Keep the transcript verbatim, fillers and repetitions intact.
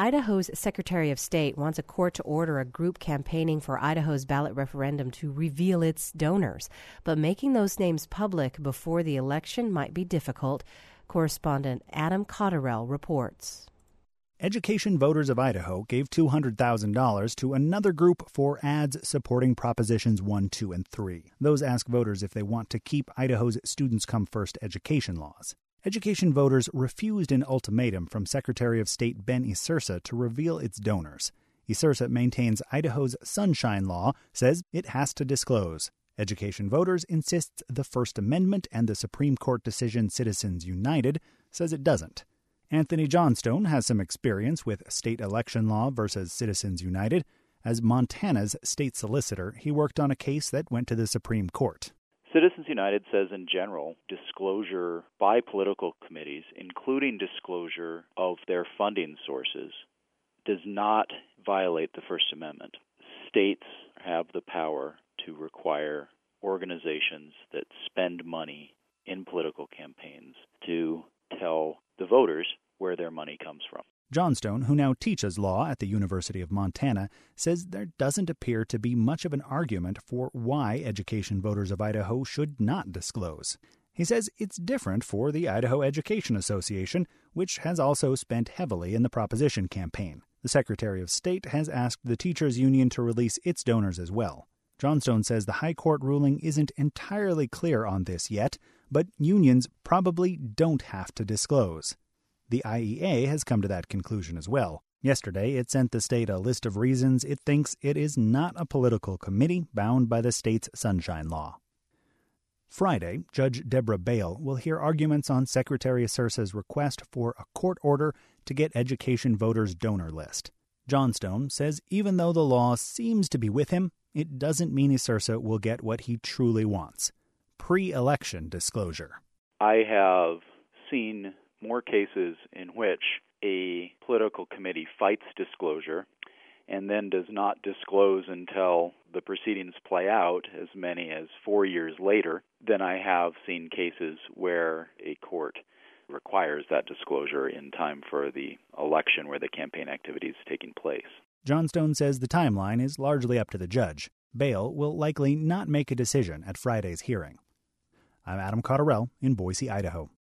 Idaho's Secretary of State wants a court to order a group campaigning for Idaho's ballot referendum to reveal its donors. But making those names public before the election might be difficult. Correspondent Adam Cotterell reports. Education Voters of Idaho gave two hundred thousand dollars to another group for ads supporting Propositions one, two, and three. Those ask voters if they want to keep Idaho's Students Come First education laws. Education Voters refused an ultimatum from Secretary of State Ben Isursa to reveal its donors. Isursa maintains Idaho's Sunshine Law says it has to disclose. Education Voters insists the First Amendment and the Supreme Court decision Citizens United says it doesn't. Anthony Johnstone has some experience with state election law versus Citizens United. As Montana's state solicitor, he worked on a case that went to the Supreme Court. Citizens United says in general, disclosure by political committees, including disclosure of their funding sources, does not violate the First Amendment. States have the power to require organizations that spend money in political campaigns to tell the voters where their money comes from. Johnstone, who now teaches law at the University of Montana, says there doesn't appear to be much of an argument for why Education Voters of Idaho should not disclose. He says it's different for the Idaho Education Association, which has also spent heavily in the proposition campaign. The Secretary of State has asked the teachers' union to release its donors as well. Johnstone says the High Court ruling isn't entirely clear on this yet, but unions probably don't have to disclose. The I E A has come to that conclusion as well. Yesterday, it sent the state a list of reasons it thinks it is not a political committee bound by the state's Sunshine Law. Friday, Judge Deborah Bale will hear arguments on Secretary Isursa's request for a court order to get Education Voters' donor list. Johnstone says even though the law seems to be with him, it doesn't mean Isursa will get what he truly wants: pre-election disclosure. I have seen more cases in which a political committee fights disclosure and then does not disclose until the proceedings play out, as many as four years later, than I have seen cases where a court requires that disclosure in time for the election where the campaign activity is taking place. Johnstone says the timeline is largely up to the judge. Bale will likely not make a decision at Friday's hearing. I'm Adam Cotterell in Boise, Idaho.